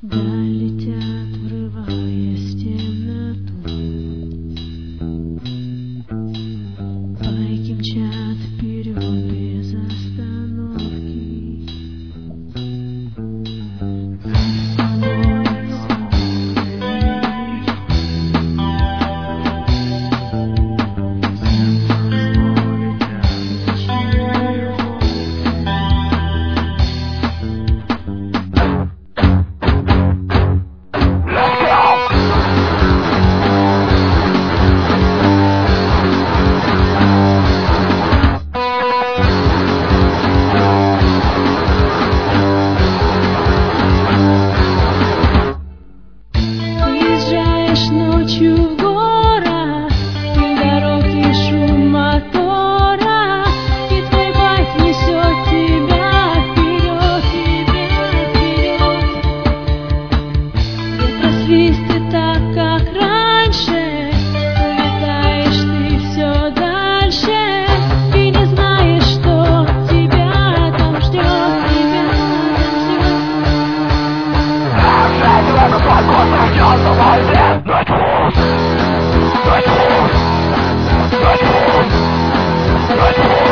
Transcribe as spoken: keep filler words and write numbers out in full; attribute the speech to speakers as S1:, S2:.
S1: Долетят, врываясь в темноту. Байки мчат вперед без остановки. Ночью в город, и дороги шум мотора, и твой байк несет тебя вперед, тебя вперед. Ветра свистит так, как раньше, улетаешь ты все дальше, и не знаешь, что тебя там ждет, тебя там ждет.
S2: Let's go! Let's go! Let's go!